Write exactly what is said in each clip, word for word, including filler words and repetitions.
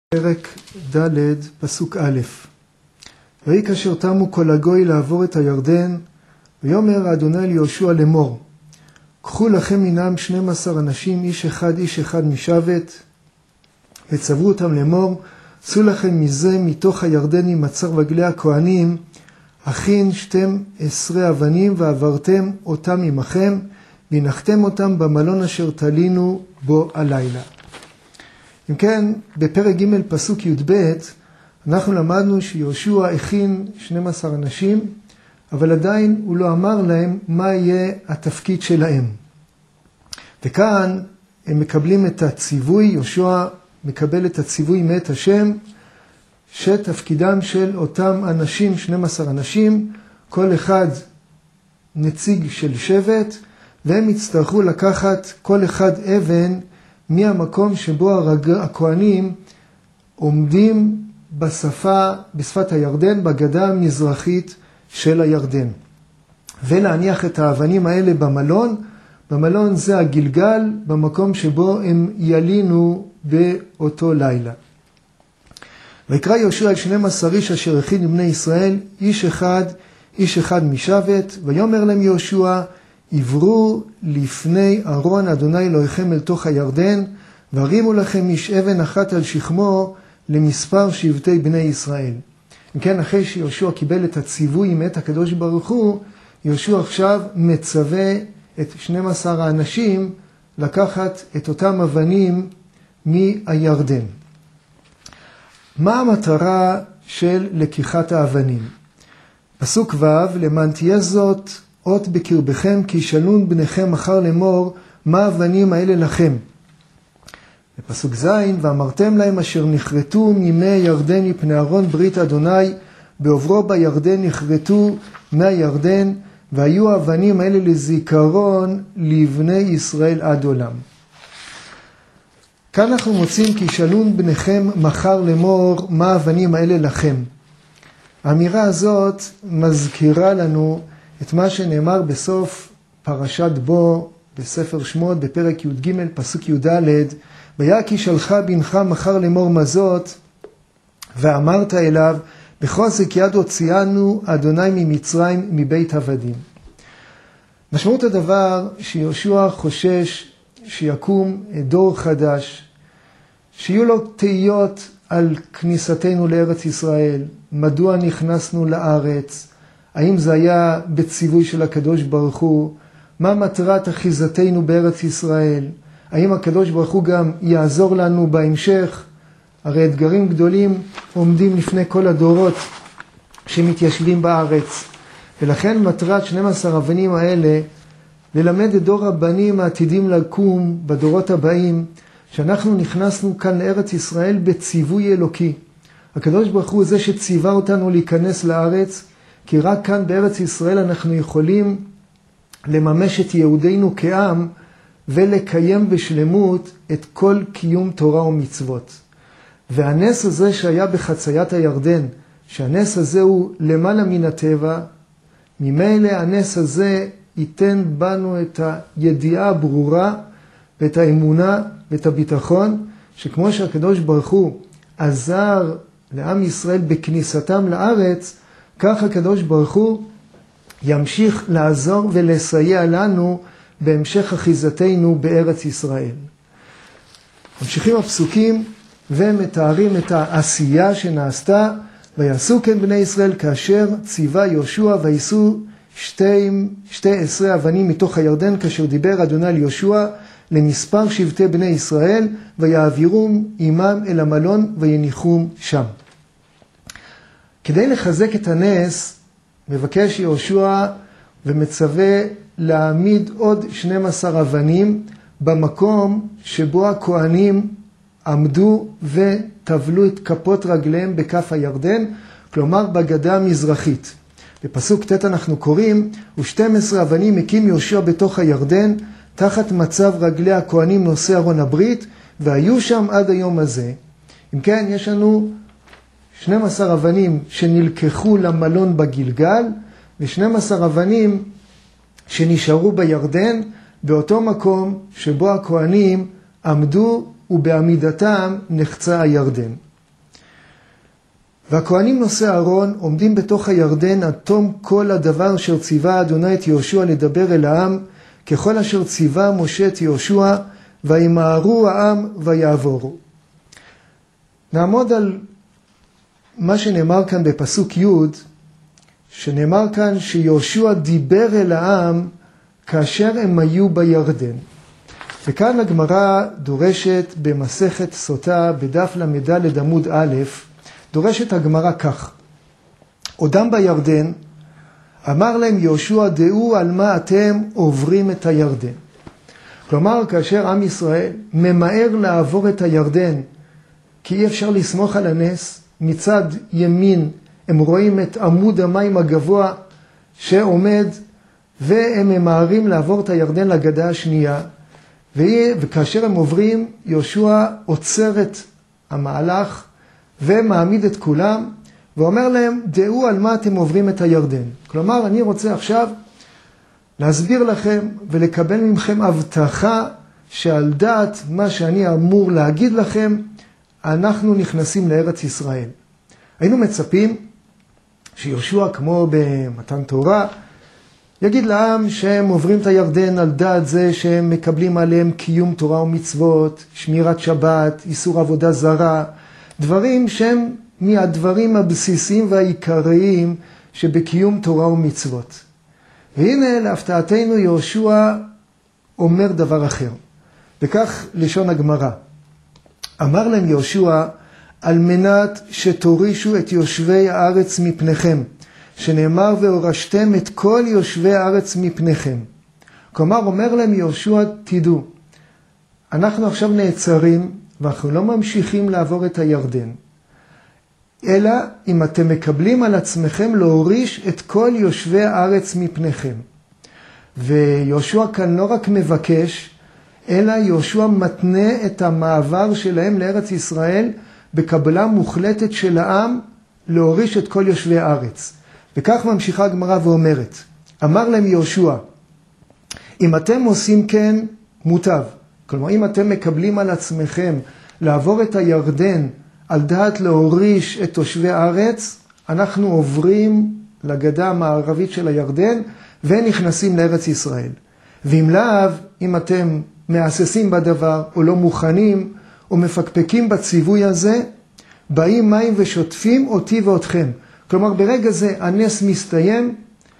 פרק ד' פסוק א'. ויהי כאשר תמו כל הגוי לעבור את הירדן, ויאמר אדוני אל יהושע לאמור, קחו לכם מנם שנים עשר אנשים, איש אחד איש אחד משבט, וצוו אותם לאמור, צאו לכם מזה מתוך הירדן ממצר רגלי הכהנים, הכין שתים עשרה אבנים, ועברתם אותם עמכם, והנחתם אותם במלון אשר תלינו בו הלילה. אם כן, בפרק ג' פסוק י"ב, אנחנו למדנו שיהושע הכין שנים עשר אנשים, אבל עדיין הוא לא אמר להם מה יהיה התפקיד שלהם. וכאן הם מקבלים את הציווי, יהושע מקבל את הציווי מאת השם, שתפקידם של אותם אנשים, שנים עשר אנשים, כל אחד נציג של שבט, והם יצטרכו לקחת כל אחד אבן, מהמקום שבו הרג... הכהנים עומדים בשפה, בשפת הירדן, בגדה המזרחית של הירדן. ולהניח את האבנים האלה במלון. במלון זה הגלגל, במקום שבו הם ילינו באותו לילה. ויקרא יהושע אל שנים עשר איש אשר הכין לבני ישראל, איש אחד, איש אחד משבט, ויאמר להם יהושע, עברו לפני ארון אדוני אלוהיכם אל תוך הירדן, והרימו לכם איש אבן אחת על שכמו למספר שבטי בני ישראל. אם כן, אחרי שיהושע קיבל את הציווי מאת הקדוש ברוך הוא, יהושע עכשיו מצווה את שנים עשר האנשים לקחת את אותם אבנים מהירדן. מה המטרה של לקיחת האבנים? פסוק ו', למען תהיה זאת אות בקרבכם, כי ישאלון בניכם מחר לאמור, מה האבנים האלה לכם? בפסוק ז', ואמרתם להם אשר נכרתו ממי ירדן מפני ארון ברית אדוני, בעוברו בירדן נכרתו מהירדן, והיו האבנים האלה לזיכרון לבני ישראל עד עולם. כאן אנחנו מוצאים כי ישאלון בניכם מחר לאמור, מה האבנים האלה לכם? האמירה הזאת מזכירה לנו את מה שנאמר בסוף פרשת בו בספר שמות בפרק י"ג פסוק י"ד, והיה כי שלך בנך מחר לאמור מזאת, ואמרת אליו, בחוזק יד הוציאנו אדוני ממצרים מבית עבדים. משמעות הדבר שיהושע חושש שיקום דור חדש, שיהיו לו תהיות על כניסתנו לארץ ישראל, מדוע נכנסנו לארץ, האם זה היה בציווי של הקדוש ברוך הוא, מה מטרת אחיזתנו בארץ ישראל, האם הקדוש ברוך הוא גם יעזור לנו בהמשך, הרי אתגרים גדולים עומדים לפני כל הדורות שמתיישבים בארץ, ולכן מטרת שנים עשר אבנים האלה, ללמד את דור הבנים העתידים לקום בדורות הבאים, שאנחנו נכנסנו כאן לארץ ישראל בציווי אלוקי. הקדוש ברוך הוא זה שציווה אותנו להיכנס לארץ, כי רק כאן בארץ ישראל אנחנו יכולים לממש את יהודינו כעם, ולקיים בשלמות את כל קיום תורה ומצוות. והנס הזה שהיה בחציית הירדן, שהנס הזה הוא למעלה מן הטבע, ממילא הנס הזה ייתן בנו את הידיעה הברורה, ואת האמונה ואת הביטחון, שכמו שהקדוש ברוך הוא עזר לעם ישראל בכניסתם לארץ, כך הקדוש ברוך הוא ימשיך לעזור ולסייע לנו בהמשך אחיזתנו בארץ ישראל. ממשיכים הפסוקים ומתארים את העשייה שנעשתה, ויעשו כן בני ישראל כאשר ציווה יהושע, ויישאו שתי, שתי עשרה אבנים מתוך הירדן, כאשר דיבר אדוני ליהושע למספר שבטי בני ישראל, ויעבירום עמם אל המלון ויניחום שם. כדי לחזק את הנס, מבקש יהושע ומצווה להעמיד עוד שנים עשר אבנים במקום שבו הכהנים עמדו וטבלו את כפות רגליהם בכף הירדן, כלומר בגדה המזרחית. בפסוק ט' אנחנו קוראים, ו-שתים עשרה אבנים הקים יהושע בתוך הירדן, תחת מצב רגלי הכהנים נושא ארון הברית, והיו שם עד היום הזה. אם כן, יש לנו שנים עשר אבנים שנלקחו למלון בגלגל, ו-שנים עשר אבנים שנשארו בירדן, באותו מקום שבו הכהנים עמדו ובעמידתם נחצה הירדן. והכהנים נושאי אהרון עומדים בתוך הירדן עד תום כל הדבר אשר ציווה אדוני את יהושע לדבר אל העם, ככל אשר ציווה משה את יהושע, וימהרו העם ויעבורו. נעמוד על מה שנאמר כאן בפסוק י', שנאמר כאן שיהושע דיבר אל העם כאשר הם היו בירדן. וכאן הגמרא דורשת במסכת סוטה בדף למד עמוד א', דורשת הגמרא כך: עודם בירדן, אמר להם יהושע, דעו על מה אתם עוברים את הירדן. כלומר, כאשר עם ישראל ממהר לעבור את הירדן, כי אי אפשר לסמוך על הנס, מצד ימין הם רואים את עמוד המים הגבוה שעומד, והם ממהרים לעבור את הירדן לגדה השנייה, וכאשר הם עוברים, יהושע עוצר את המהלך ומעמיד את כולם, ואומר להם, דעו על מה אתם עוברים את הירדן. כלומר, אני רוצה עכשיו להסביר לכם ולקבל ממכם הבטחה שעל דעת מה שאני אמור להגיד לכם, אנחנו נכנסים לארץ ישראל. היינו מצפים שיהושע, כמו במתן תורה, יגיד לעם שהם עוברים את הירדן על דעת זה שהם מקבלים עליהם קיום תורה ומצוות, שמירת שבת, איסור עבודה זרה, דברים שהם מהדברים הבסיסיים והעיקריים שבקיום תורה ומצוות. והנה להפתעתנו יהושע אומר דבר אחר. וכך לשון הגמרא. אמר להם יהושע, על מנת שתורישו את יושבי הארץ מפניכם, שנאמר והורשתם את כל יושבי הארץ מפניכם. כלומר, אומר להם יהושע, תדעו, אנחנו עכשיו נעצרים ואנחנו לא ממשיכים לעבור את הירדן, אלא אם אתם מקבלים על עצמכם להוריש את כל יושבי הארץ מפניכם. ויהושע כאן לא רק מבקש, אלא יהושע מתנה את המעבר שלהם לארץ ישראל בקבלה מוחלטת של העם להוריש את כל יושבי הארץ. וכך ממשיכה הגמרא ואומרת, אמר להם יהושע, אם אתם עושים כן מוטב, כלומר אם אתם מקבלים על עצמכם לעבור את הירדן על דעת להוריש את תושבי הארץ, אנחנו עוברים לגדה המערבית של הירדן ונכנסים לארץ ישראל. ואם לאו, אם אתם מאססים בדבר או לא מוכנים או מפקפקים בציווי הזה, באים מים ושוטפים אותי ואותכם. כלומר ברגע זה הנס מסתיים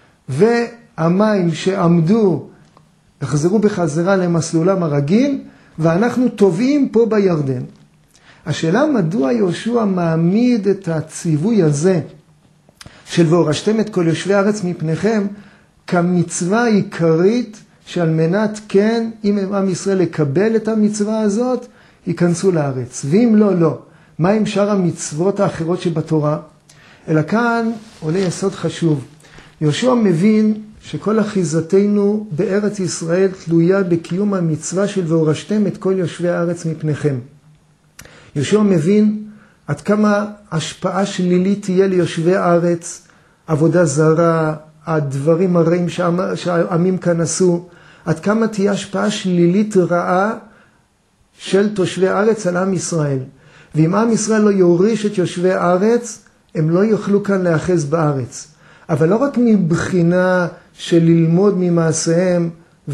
והמים שעמדו יחזרו בחזרה למסלולם הרגיל ואנחנו טובעים פה בירדן. השאלה מדוע יהושע מעמיד את הציווי הזה של והורשתם את כל יושבי הארץ מפניכם כמצווה עיקרית שעל מנת כן, אם עם ישראל לקבל את המצווה הזאת, ייכנסו לארץ. ואם לא, לא. מה עם שאר המצוות האחרות שבתורה? אלא כאן עולה יסוד חשוב. יהושע מבין שכל אחיזתנו בארץ ישראל תלויה בקיום המצווה של והורשתם את כל יושבי הארץ מפניכם. יהושע מבין עד כמה השפעה שלילית תהיה ליושבי הארץ, עבודה זרה, הדברים הרעים שהעמים כאן עשו, עד כמה תהיה השפעה שלילית רעה של תושבי הארץ על עם ישראל. ואם עם ישראל לא יוריש את יושבי הארץ, הם לא יוכלו כאן להאחז בארץ. אבל לא רק מבחינה של ללמוד ממעשיהם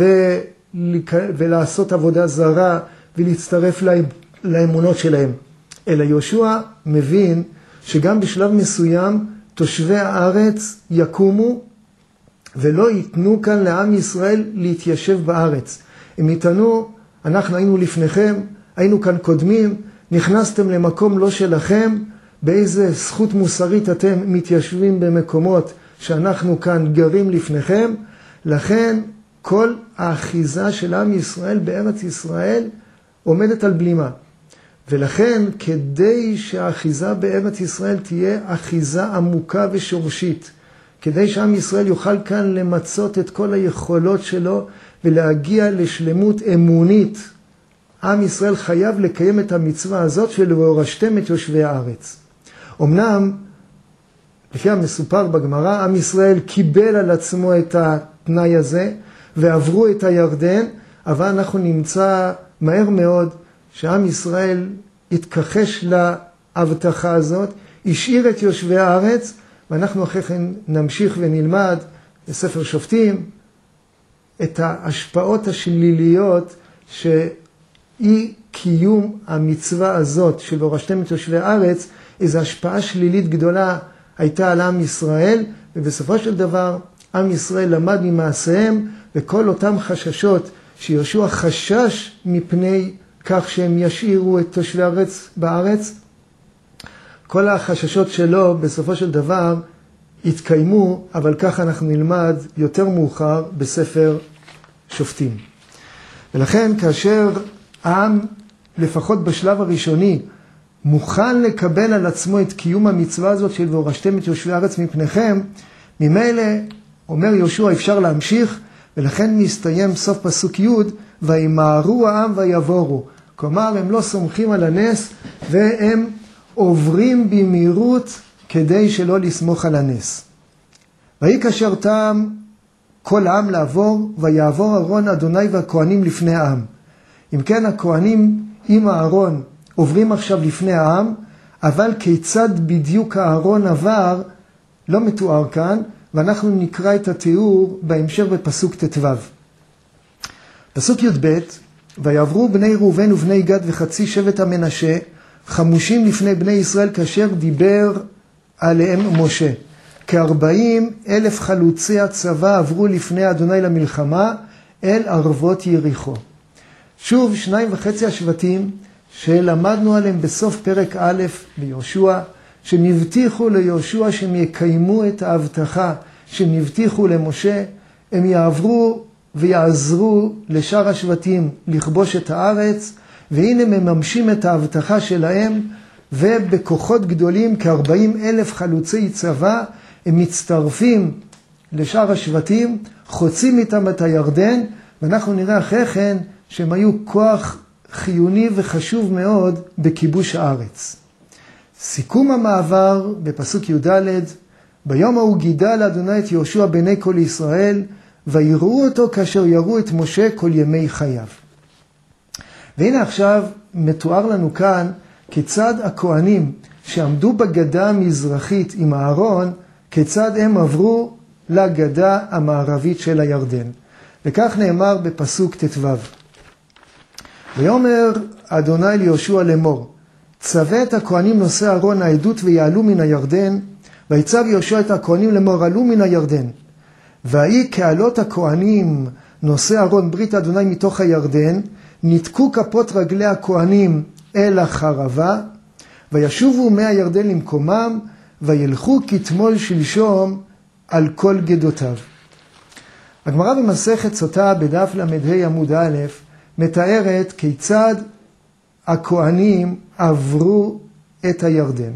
ולעשות עבודה זרה ולהצטרף לאמונות שלהם, אלא יהושע מבין שגם בשלב מסוים תושבי הארץ יקומו ולא ייתנו כאן לעם ישראל להתיישב בארץ. הם יתנו, אנחנו היינו לפניכם, היינו כאן קודמים, נכנסתם למקום לא שלכם, באיזה זכות מוסרית אתם מתיישבים במקומות שאנחנו כאן גרים לפניכם. לכן כל האחיזה של עם ישראל בארץ ישראל עומדת על בלימה. ולכן כדי שהאחיזה בארץ ישראל תהיה אחיזה עמוקה ושורשית, כדי שעם ישראל יוכל כאן למצות את כל היכולות שלו ולהגיע לשלמות אמונית, עם ישראל חייב לקיים את המצווה הזאת של והורשתם את יושבי הארץ. אמנם, לפי המסופר בגמרא, עם ישראל קיבל על עצמו את התנאי הזה ועברו את הירדן, אבל אנחנו נמצא מהר מאוד שעם ישראל התכחש להבטחה הזאת, השאיר את יושבי הארץ, ואנחנו אחרי כן נמשיך ונלמד בספר שופטים את ההשפעות השליליות שאי קיום המצווה הזאת של והורשתם את יושבי הארץ, איזו השפעה שלילית גדולה הייתה על עם ישראל, ובסופו של דבר עם ישראל למד ממעשיהם, וכל אותם חששות שיהושע חשש מפני כך שהם ישאירו את תושבי הארץ בארץ, כל החששות שלו בסופו של דבר התקיימו, אבל כך אנחנו נלמד יותר מאוחר בספר שופטים. ולכן כאשר העם, לפחות בשלב הראשוני, מוכן לקבל על עצמו את קיום המצווה הזאת של והורשתם את יושבי הארץ מפניכם, ממילא אומר יהושע אפשר להמשיך, ולכן מסתיים סוף פסוק י' וימהרו העם ויבורו. כלומר הם לא סומכים על הנס והם עוברים במהירות כדי שלא לסמוך על הנס. ויהי כאשר טעם כל העם לעבור, ויעבור אהרון אדוני והכהנים לפני העם. אם כן, הכהנים עם האהרון עוברים עכשיו לפני העם, אבל כיצד בדיוק האהרון עבר לא מתואר כאן, ואנחנו נקרא את התיאור בהמשך בפסוק ט"ו. פסוק י"ב, ויעברו בני ראובן ובני גד וחצי שבט המנשה, חמושים לפני בני ישראל כאשר דיבר עליהם משה. כארבעים אלף חלוצי הצבא עברו לפני אדוני למלחמה אל ערבות יריחו. שוב שניים וחצי השבטים שלמדנו עליהם בסוף פרק א' ביהושע, שנבטיחו ליהושע שהם יקיימו את ההבטחה שנבטיחו למשה, הם יעברו ויעזרו לשאר השבטים לכבוש את הארץ, והנה מממשים את ההבטחה שלהם, ובכוחות גדולים כארבעים אלף חלוצי צבא, הם מצטרפים לשאר השבטים, חוצים איתם את הירדן, ואנחנו נראה אחרי כן שהם היו כוח חיוני וחשוב מאוד בכיבוש הארץ. סיכום המעבר בפסוק י"ד, ביום ההוא גידל אדוני את יהושע בעיני כל ישראל, ויראו אותו כאשר יראו את משה כל ימי חייו. והנה עכשיו מתואר לנו כאן כיצד הכהנים שעמדו בגדה המזרחית עם אהרון, כיצד הם עברו לגדה המערבית של הירדן. וכך נאמר בפסוק ט"ו. ויאמר אדוני ליהושע לאמור, צווה את הכהנים נושאי אהרון העדות ויעלו מן הירדן, ויצב יהושע את הכהנים לאמור עלו מן הירדן. והאי כעלות הכהנים נושאי אהרון ברית אדוני מתוך הירדן, נתקו כפות רגלי הכהנים אל החרבה, וישובו מי הירדן למקומם, וילכו כתמול שלשום על כל גדותיו. הגמרא במסכת סוטה בדף למ"ה עמוד א' מתארת כיצד הכהנים עברו את הירדן.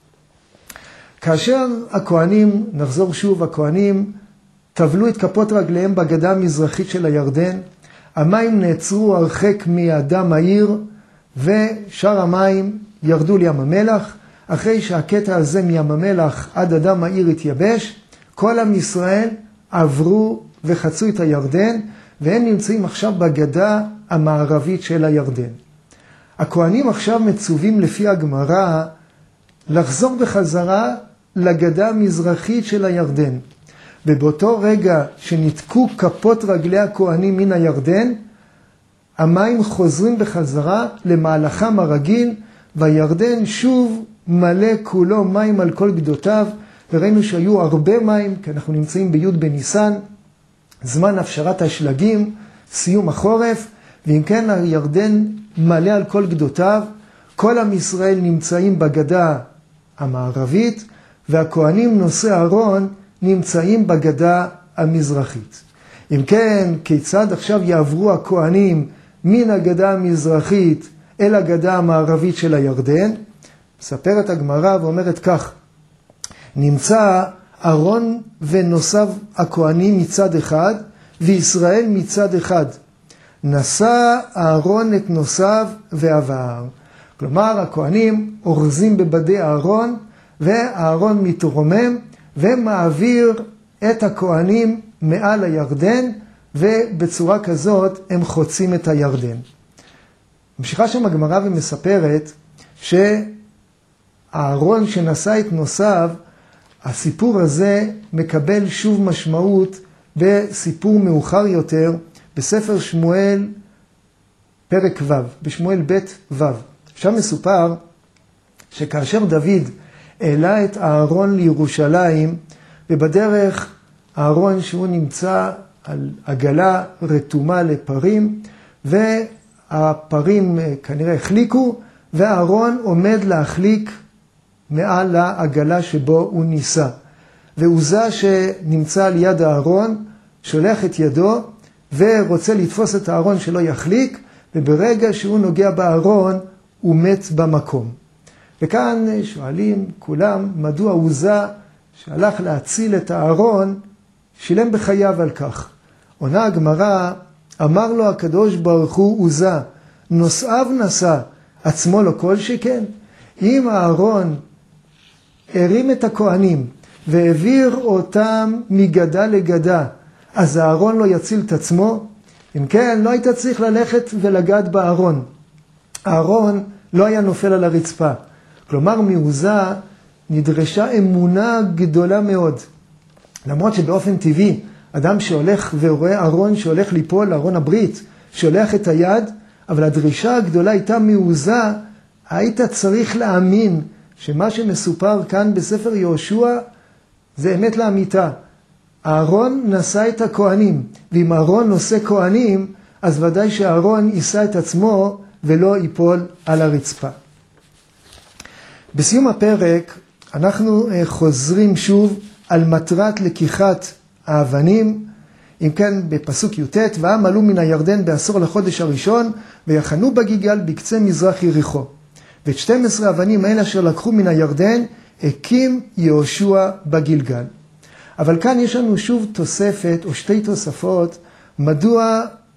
כאשר הכהנים, נחזור שוב, הכהנים טבלו את כפות רגליהם בגדה המזרחית של הירדן, המים נעצרו הרחק מאדם העיר, ושאר המים ירדו לים המלח. אחרי שהקטע הזה מים המלח עד אדם העיר התייבש, כל עם ישראל עברו וחצו את הירדן, והם נמצאים עכשיו בגדה המערבית של הירדן. הכהנים עכשיו מצווים לפי הגמרא לחזור בחזרה לגדה המזרחית של הירדן. ובאותו רגע שנתקו כפות רגלי הכהנים מן הירדן, המים חוזרים בחזרה למהלכם הרגיל, והירדן שוב מלא כולו מים על כל גדותיו, וראינו שהיו הרבה מים, כי אנחנו נמצאים בי' בניסן, זמן הפשרת השלגים, סיום החורף, ואם כן הירדן מלא על כל גדותיו, כל עם ישראל נמצאים בגדה המערבית, והכהנים נושאי אהרון נמצאים בגדה המזרחית. אם כן, כיצד עכשיו יעברו הכהנים מן הגדה המזרחית אל הגדה המערבית של הירדן? מספרת הגמרא ואומרת כך, נמצא אהרון ונוסף הכהנים מצד אחד, וישראל מצד אחד. נשא אהרון את נוסף ועבר. כלומר, הכהנים אורזים בבדי אהרון, ואהרון מתרומם, ומעביר את הכהנים מעל הירדן, ובצורה כזאת הם חוצים את הירדן. ממשיכה שם הגמרא ומספרת אהרון שנשא את נוסעיו, הסיפור הזה מקבל שוב משמעות בסיפור מאוחר יותר, בספר שמואל פרק ו', בשמואל ב' ו'. שם מסופר שכאשר דוד העלה את אהרון לירושלים, ובדרך אהרון שהוא נמצא על עגלה רתומה לפרים, והפרים כנראה החליקו, ואהרון עומד להחליק מעל העגלה שבו הוא ניסה. ועוזה שנמצא על יד אהרון, שולח את ידו, ורוצה לתפוס את אהרון שלא יחליק, וברגע שהוא נוגע באהרון, הוא מת במקום. וכאן שואלים כולם, מדוע עוזה שהלך להציל את אהרון, שילם בחייו על כך. עונה הגמרא, אמר לו הקדוש ברוך הוא עוזה, נושאיו נשא, עצמו לא כל שכן. אם אהרון הרים את הכהנים והעביר אותם מגדה לגדה, אז אהרון לא יציל את עצמו? אם כן, לא היית צריך ללכת ולגעת באהרון. אהרון לא היה נופל על הרצפה. כלומר, מעוזה נדרשה אמונה גדולה מאוד. למרות שבאופן טבעי, אדם שהולך ורואה אהרון שהולך ליפול, אהרון הברית, שהולך את היד, אבל הדרישה הגדולה הייתה מעוזה, היית צריך להאמין שמה שמסופר כאן בספר יהושע זה אמת לאמיתה. אהרון נשא את הכהנים, ואם אהרון נושא כהנים, אז ודאי שאהרון יישא את עצמו ולא ייפול על הרצפה. בסיום הפרק אנחנו חוזרים שוב על מטרת לקיחת האבנים. אם כן, בפסוק י"ט, והעם עלו מן הירדן בעשור לחודש הראשון, ויחנו בגלגל בקצה מזרח יריחו. ואת שתים עשרה אבנים האלה אשר לקחו מן הירדן, הקים יהושע בגלגל. אבל כאן יש לנו שוב תוספת, או שתי תוספות, מדוע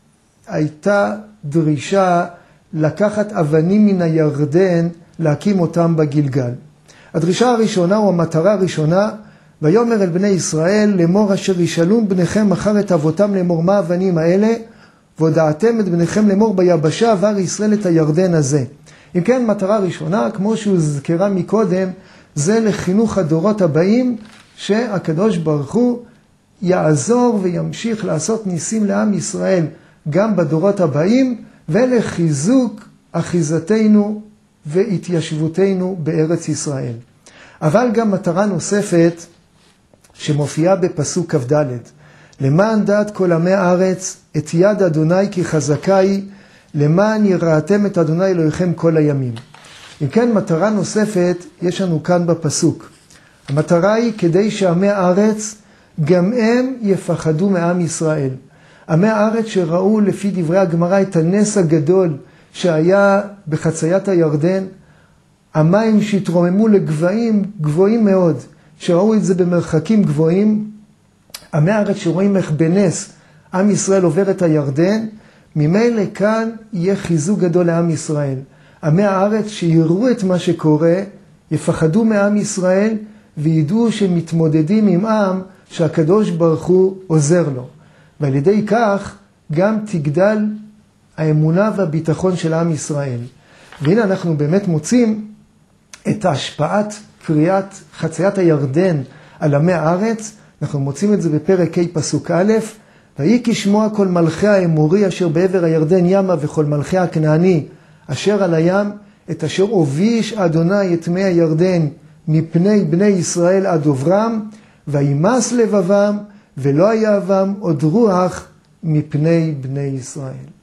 הייתה דרישה לקחת אבנים מן הירדן, להקים אותם בגלגל. הדרישה הראשונה, או המטרה הראשונה, ויאמר אל בני ישראל, לאמור אשר ישאלון בניכם מחר את אבותם לאמור מה האבנים האלה, והודעתם את בניכם לאמור ביבשה עבר ישראל את הירדן הזה. אם כן, מטרה ראשונה, כמו שהוזכרה מקודם, זה לחינוך הדורות הבאים, שהקדוש ברוך הוא יעזור וימשיך לעשות ניסים לעם ישראל גם בדורות הבאים, ולחיזוק אחיזתנו והתיישבותנו בארץ ישראל. אבל גם מטרה נוספת שמופיעה בפסוק כ"ד, למען דעת כל עמי הארץ את יד אדוני כי חזקה היא, למען יראתם את אדוני אלוהיכם כל הימים. אם כן, מטרה נוספת יש לנו כאן בפסוק. המטרה היא כדי שעמי הארץ גם הם יפחדו מעם ישראל. עמי הארץ שראו לפי דברי הגמרא את הנס הגדול שהיה בחציית הירדן, המים שהתרוממו לגבהים גבוהים מאוד, שראו את זה במרחקים גבוהים, עמי הארץ שרואים איך בנס עם ישראל עובר את הירדן, ממילא כאן יהיה חיזוק גדול לעם ישראל. עמי הארץ שיראו את מה שקורה, יפחדו מעם ישראל, וידעו שמתמודדים עם עם שהקדוש ברוך הוא עוזר לו. ועל ידי כך גם תגדל האמונה והביטחון של עם ישראל. והנה אנחנו באמת מוצאים את השפעת קריאת חציית הירדן על עמי הארץ. אנחנו מוצאים את זה בפרק ה' פסוק א', ויהי כשמוע כל מלכי האמורי אשר בעבר הירדן ימה וכל מלכי הכנעני אשר על הים, את אשר הוביש אדוני את מי הירדן מפני בני ישראל עד עוברם, וימס לבבם ולא יהבם עוד רוח מפני בני ישראל.